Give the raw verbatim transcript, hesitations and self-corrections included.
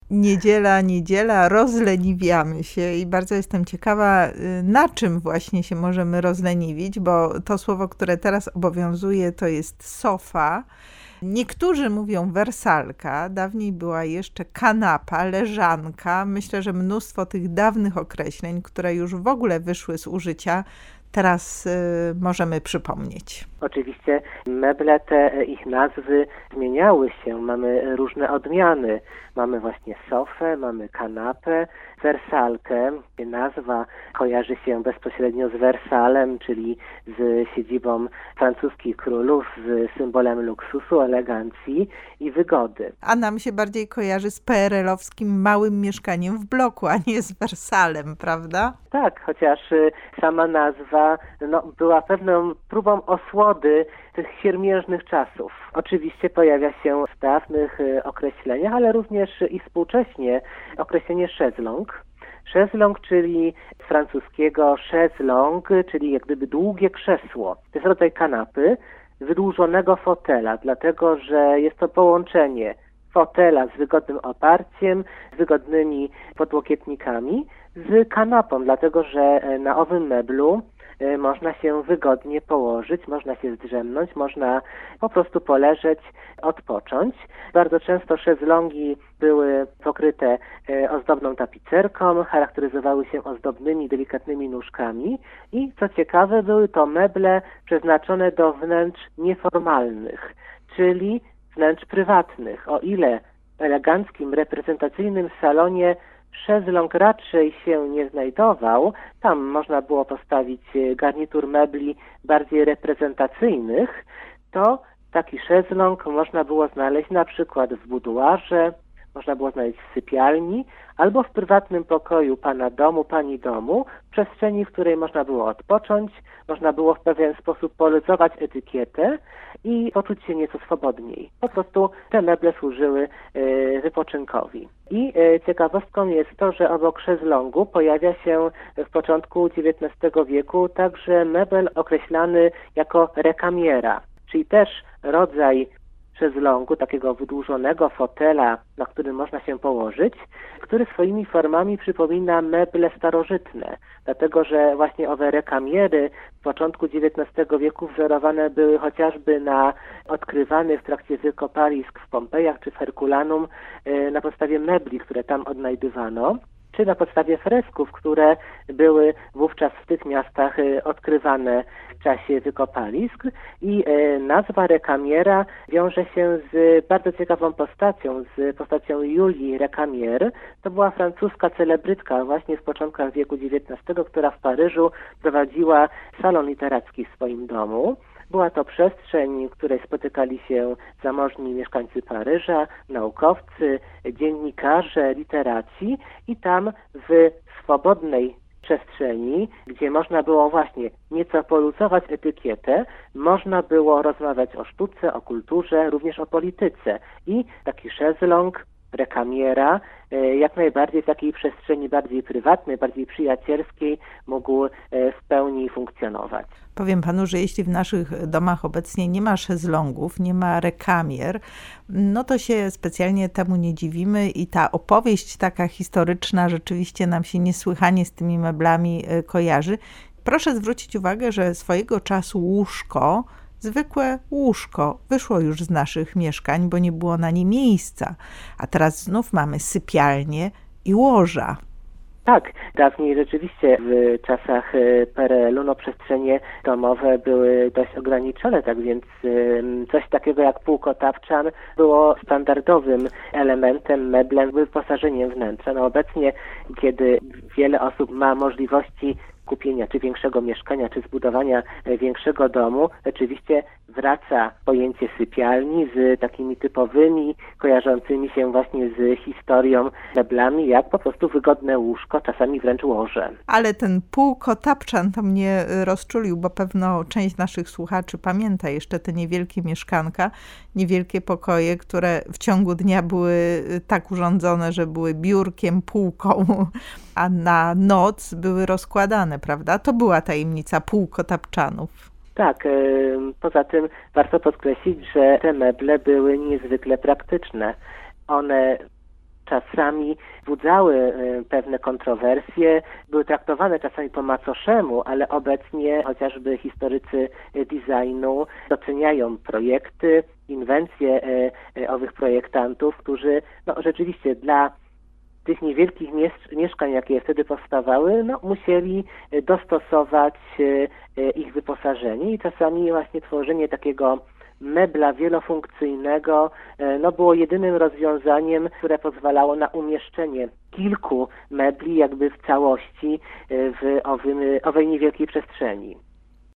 Niedziela, niedziela, rozleniwiamy się i bardzo jestem ciekawa, na czym właśnie się możemy rozleniwić, bo to słowo, które teraz obowiązuje, to jest sofa. Niektórzy mówią wersalka, dawniej była jeszcze kanapa, leżanka. Myślę, że mnóstwo tych dawnych określeń, które już w ogóle wyszły z użycia, teraz y, możemy przypomnieć. Oczywiście meble te, ich nazwy zmieniały się, mamy różne odmiany. Mamy właśnie sofę, mamy kanapę, wersalkę. Nazwa kojarzy się bezpośrednio z Wersalem, czyli z siedzibą francuskich królów, z symbolem luksusu, elegancji i wygody. A nam się bardziej kojarzy z P R L-owskim małym mieszkaniem w bloku, a nie z Wersalem, prawda? Tak, chociaż sama nazwa no, była pewną próbą osłody tych siermiężnych czasów. Oczywiście pojawia się w dawnych określeniach, ale również i współcześnie określenie szezlong. Szezlong, czyli z francuskiego chaiselong, czyli jak gdyby długie krzesło. To jest rodzaj kanapy, wydłużonego fotela, dlatego że jest to połączenie fotela z wygodnym oparciem, z wygodnymi podłokietnikami, z kanapą, dlatego że na owym meblu można się wygodnie położyć, można się zdrzemnąć, można po prostu poleżeć, odpocząć. Bardzo często szezlongi były pokryte ozdobną tapicerką, charakteryzowały się ozdobnymi, delikatnymi nóżkami i co ciekawe, były to meble przeznaczone do wnętrz nieformalnych, czyli wnętrz prywatnych. O ile w eleganckim, reprezentacyjnym salonie szezlong raczej się nie znajdował, tam można było postawić garnitur mebli bardziej reprezentacyjnych, to taki szezlong można było znaleźć na przykład w buduarze, można było znaleźć w sypialni albo w prywatnym pokoju pana domu, pani domu, przestrzeni, w której można było odpocząć, można było w pewien sposób poluzować etykietę i poczuć się nieco swobodniej. Po prostu te meble służyły y, wypoczynkowi. I y, ciekawostką jest to, że obok szezlongu pojawia się w początku dziewiętnastego wieku także mebel określany jako rekamiera, czyli też rodzaj szezlongu, takiego wydłużonego fotela, na którym można się położyć, który swoimi formami przypomina meble starożytne, dlatego że właśnie owe rekamiery w początku dziewiętnastego wieku wzorowane były chociażby na odkrywanych w trakcie wykopalisk w Pompejach czy w Herkulanum na podstawie mebli, które tam odnajdywano, czy na podstawie fresków, które były wówczas w tych miastach odkrywane w czasie wykopalisk. I nazwa rekamiera wiąże się z bardzo ciekawą postacią, z postacią Julii Rekamier. To była francuska celebrytka właśnie w początkach wieku dziewiętnastego, która w Paryżu prowadziła salon literacki w swoim domu. Była to przestrzeń, w której spotykali się zamożni mieszkańcy Paryża, naukowcy, dziennikarze, literaci i tam w swobodnej przestrzeni, gdzie można było właśnie nieco poluzować etykietę, można było rozmawiać o sztuce, o kulturze, również o polityce. I taki szezlong, rekamiera, jak najbardziej w takiej przestrzeni bardziej prywatnej, bardziej przyjacielskiej mógł w pełni funkcjonować. Powiem panu, że jeśli w naszych domach obecnie nie ma szezlongów, nie ma rekamier, no to się specjalnie temu nie dziwimy i ta opowieść taka historyczna rzeczywiście nam się niesłychanie z tymi meblami kojarzy. Proszę zwrócić uwagę, że swojego czasu łóżko, zwykłe łóżko, wyszło już z naszych mieszkań, bo nie było na nie miejsca. A teraz znów mamy sypialnie i łoża. Tak, dawniej rzeczywiście w czasach P R L u no, przestrzenie domowe były dość ograniczone, tak więc coś takiego jak półkotapczan było standardowym elementem, meblem, wyposażeniem wnętrza. No, obecnie, kiedy wiele osób ma możliwości kupienia czy większego mieszkania, czy zbudowania większego domu, rzeczywiście wraca pojęcie sypialni z takimi typowymi, kojarzącymi się właśnie z historią meblami, jak po prostu wygodne łóżko, czasami wręcz łoże. Ale ten półkotapczan to mnie rozczulił, bo pewno część naszych słuchaczy pamięta jeszcze te niewielkie mieszkanka, niewielkie pokoje, które w ciągu dnia były tak urządzone, że były biurkiem, półką, a na noc były rozkładane, prawda? To była tajemnica półkotapczanów. Tak, poza tym warto podkreślić, że te meble były niezwykle praktyczne. One czasami wzbudzały pewne kontrowersje, były traktowane czasami po macoszemu, ale obecnie chociażby historycy designu doceniają projekty, inwencje owych projektantów, którzy no, rzeczywiście dla tych niewielkich mieszkań, jakie wtedy powstawały, no, musieli dostosować ich wyposażenie i czasami właśnie tworzenie takiego mebla wielofunkcyjnego no, było jedynym rozwiązaniem, które pozwalało na umieszczenie kilku mebli jakby w całości w owym, owej niewielkiej przestrzeni.